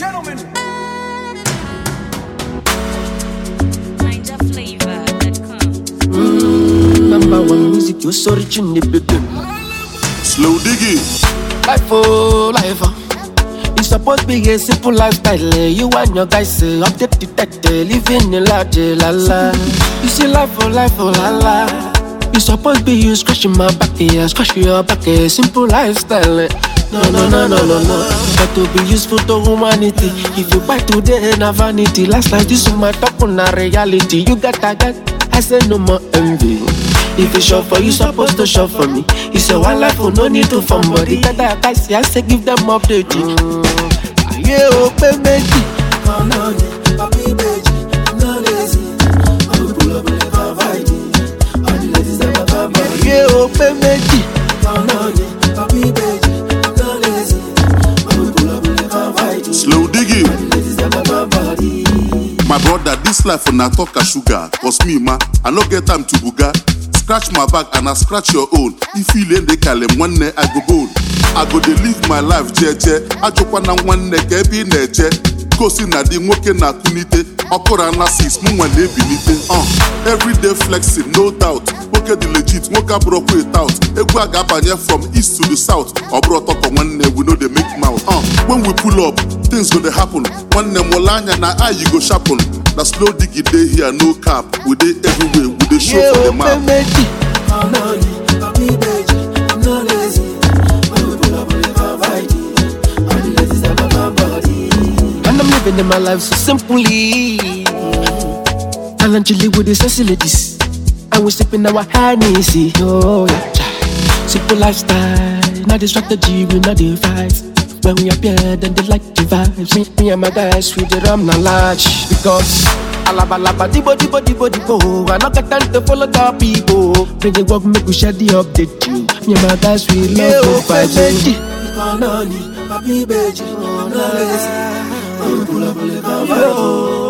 gentlemen. Number one music, you so rich in the baby. Slow diggy. Life oh, life oh. It's supposed to be a simple lifestyle. You and your guys say update the tech, living in la la. You see life oh, la la. It's supposed to be you scratching my back, yeah, scratching your back, simple lifestyle. No. Got to be useful to humanity. If you buy today, na vanity. Last night this woman talk on a reality. You got a got, I say no more envy. If it's short for you, supposed to short for me. It's a one life, no need to form body. That I say, I say give them update. Yeah, open me. I'm not happy, baby. I'm not lazy. I will pull up and never fight it. All the ladies never come by. Yeah, open me. I'm not happy, baby. I'm not lazy. I will pull up and never fight it. Slow diggy. All the ladies never come by. My brother, this life on a talk a sugar. Cause me, ma, I no get time to buga. Scratch my back and I scratch your own. If you lay the calem one day I go bone. I go dey live my life jeje. I jokwa na one neck ebi neje. Kosi na di nwoke na kunite. Okora na sis mu nwa na ebinite. Everyday flexing, no doubt. Nwoke di legit, nwoke broke it out. Egwu aga abanye from east to the south. Obro talk on one neck, we know they make mouth. When we pull up, things go dey happen. One neck molanya na eye you go sharpen. Na slow diggy day here, no cap. We dey everywhere, we dey show for the map. I'm not happy, baby. I'm not lazy. I will pull up and never fight it. All the ladies never come by. And I'm living in my life so simply. And I'm chilling with the sexy ladies. And we sipping our Hennessy. Oh yeah. Simple lifestyle, not the strategy, we not the fight. When we appear, then they like the vibes. Me and my guys, we the rum na large. Because alaba dibo. I not got time to follow the people. When they walk, make we share the update you. Me and my guys, we love the vibes. I'm not happy, baby. I'm not lazy. I will pull up and never fight it.